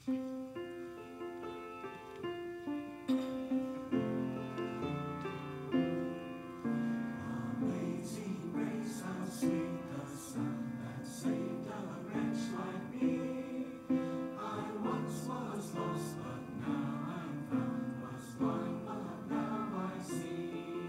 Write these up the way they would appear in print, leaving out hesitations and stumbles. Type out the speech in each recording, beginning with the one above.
Amazing grace, how sweet the sound that saved a wretch like me. I once was lost, but now I'm found, was blind, but now I see.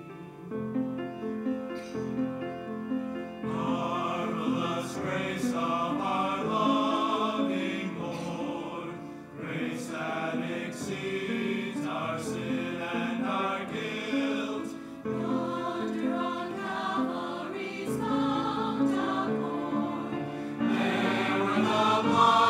Marvelous grace of our loving Lord, grace that exceeds our sin and our guilt. Yonder on Calvary's Mount outpoured, there were the blood